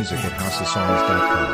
music at housesongs.com.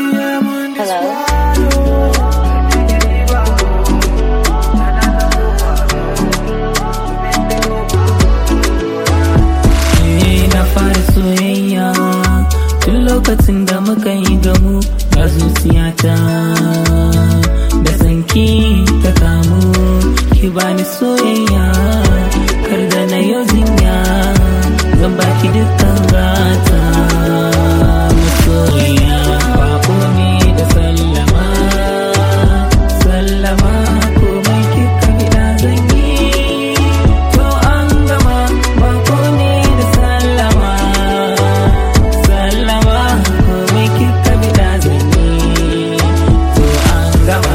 Na fara soyayya tun lokacin da muka yi gamu a zuciyata da sanki ta kamu ki bani soyayya kar da na yau jinya zan baki dukkan gata masoyiya bako ne da sallama sallama komai kika gida zan yi to an gama bako ne da sallama sallama komai kika gida zan yi to an gama.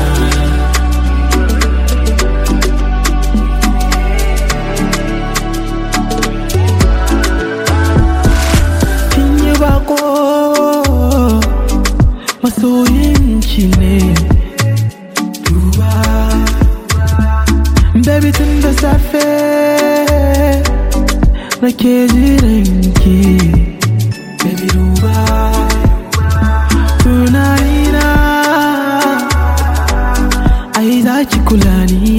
Bako masoyinki ne duba baby tun da safe nake jiranki baby duba tunanina ai zaki kula ni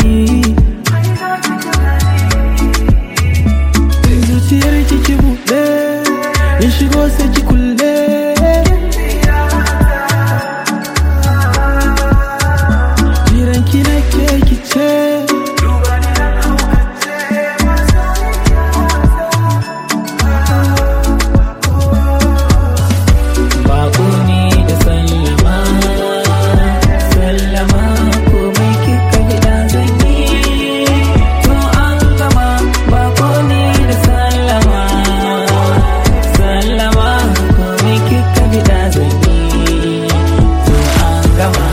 zuciyarki ki buɗe in shigo sai ki kulle jiranki nake ki ce Bako ne da sallama sallama komai kika gida zan yi to an gama bako ne da sallama sallama komai kika gida zan yi to an gama.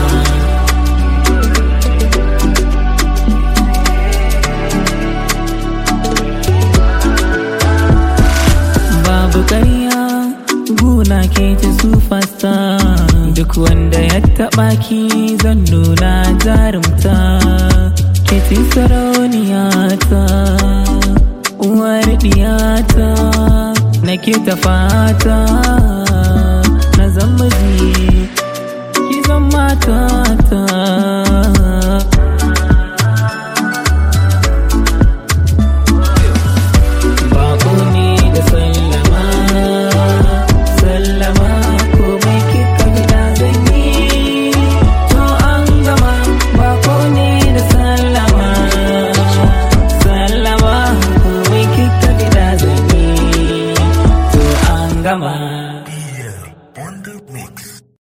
Babu ƙarya guna ke ta superstar duk wanda ya taɓa ki zan nuna jarumta ke ci sarauniyata uwar diyata nake ta fata na zan miji ki zan matata. Bako ne da sallama sallama komai kika gida zan yi to an gama bako ne da sallama sallama komai kika gida zan yi to an gama. On the mix.